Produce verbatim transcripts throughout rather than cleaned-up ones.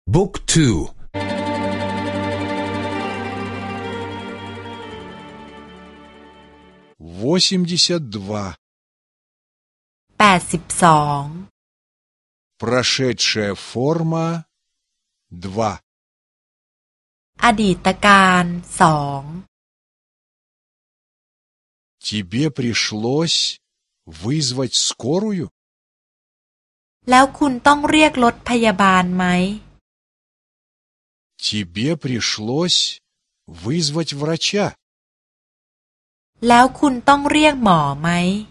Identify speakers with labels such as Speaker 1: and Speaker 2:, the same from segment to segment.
Speaker 1: บุ๊กทู
Speaker 2: восемьдесят два
Speaker 3: แปดสิบสอง
Speaker 2: прошедшая форма два
Speaker 3: อดีตการสอง
Speaker 2: Тебе пришлось вызвать скорую?
Speaker 3: แล้วคุณต้องเรียกรถพยาบาลไหม
Speaker 2: Тебе пришлось вызвать врача?
Speaker 3: แล้วคุณต้องเรียกหมอไหม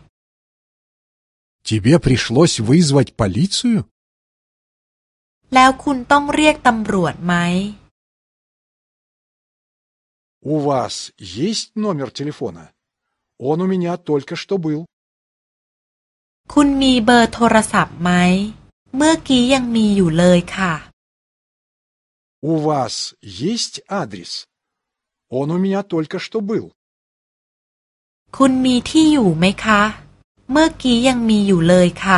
Speaker 2: Тебе пришлось вызвать полицию?
Speaker 3: แล้วคุณต้องเรียกตำรวจไหม
Speaker 2: У вас есть номер телефона? Он у меня только что был.
Speaker 3: คุณมีเบอร์โทรศัพท์ไหม เมื่อกี้ยังมีอยู่เลยค่ะ
Speaker 2: У вас есть адрес? Он у меня только что был.
Speaker 3: คุณมีที่อยู่ไหมคะ เมื่อกี้ยังมีอยู่เลยค่ะ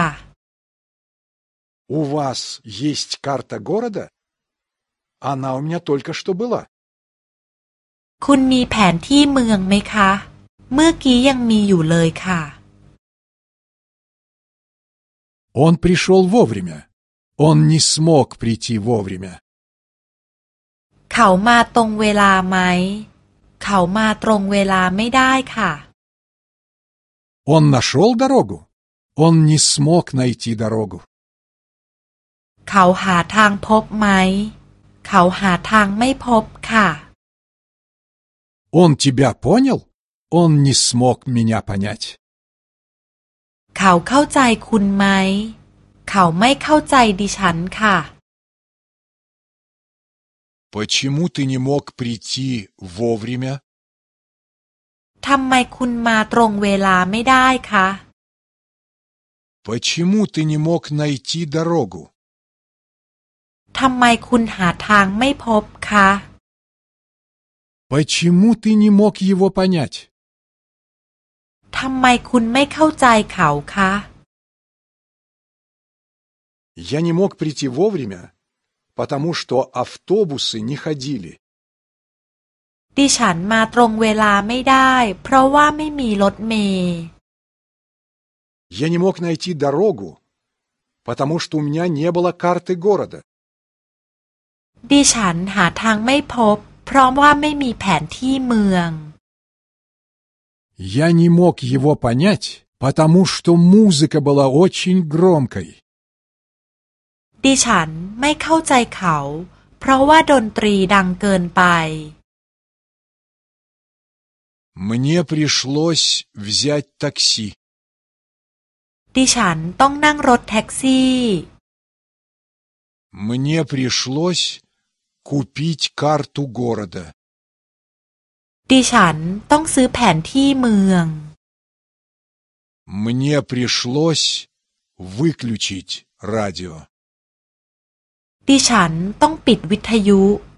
Speaker 2: У вас есть карта города? Она у меня только что была.
Speaker 3: คุณมีแผนที่เมืองไหมคะ เมื่อกี้ยังมีอยู่เลยค่ะ
Speaker 2: Он пришел вовремя. Он не смог прийти вовремя.
Speaker 3: เขามาตรงเวลาไหม เขามาตรงเวลาไม่ได้ค่ะ
Speaker 2: Он нашел дорогу? Он не смог найти дорогу.
Speaker 3: เขาหาทางพบไหม เขาหาทางไม่พบค่ะ
Speaker 2: Он тебя понял? Он не смог меня понять.
Speaker 3: เขาเข้าใจคุณไหม เขาไม่เข้าใจดิฉันค่ะ
Speaker 2: Почему ты не мог прийти вовремя?
Speaker 3: ทำไมคุณมาตรงเวลาไม่ได้คะ
Speaker 2: Почему ты не мог найти дорогу?
Speaker 3: ทำไมคุณหาทางไม่พบคะ
Speaker 2: Почему ты не мог его понять?
Speaker 3: ทำไมคุณไม่เข้าใจเขาคะ
Speaker 2: Я не мог прийти вовремя, потому что автобусы не ходили.
Speaker 3: ดิฉันมาตรงเวลาไม่ได้ เพราะว่าไม่มีรถเมล์
Speaker 2: Я не мог найти дорогу, потому что у меня не было карты города.
Speaker 3: ดิฉันหาทางไม่พบ เพราะว่าไม่มีแผนที่เมือง
Speaker 2: Я не мог его понять, потому что музыка была очень громкой.
Speaker 3: ดิฉันไม่เข้าใจเขา เพราะว่าดนตรีดังเกินไป
Speaker 2: Мне пришлось взять такси.
Speaker 3: ดิฉันต้องนั่งรถแท็กซี่
Speaker 2: Мне пришлось купить карту города.
Speaker 3: ดิฉันต้องซื้อแผนที่เมือง
Speaker 2: Мне пришлось выключить радио.
Speaker 3: ดิฉันต้องปิดวิทยุ